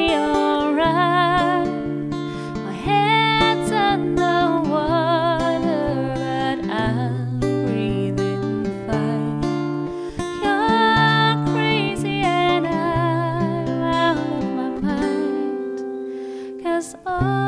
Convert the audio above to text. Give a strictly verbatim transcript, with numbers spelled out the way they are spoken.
be alright. My head's underwater, but I'm breathing fine. You're crazy and I'm out of my mind, 'cause all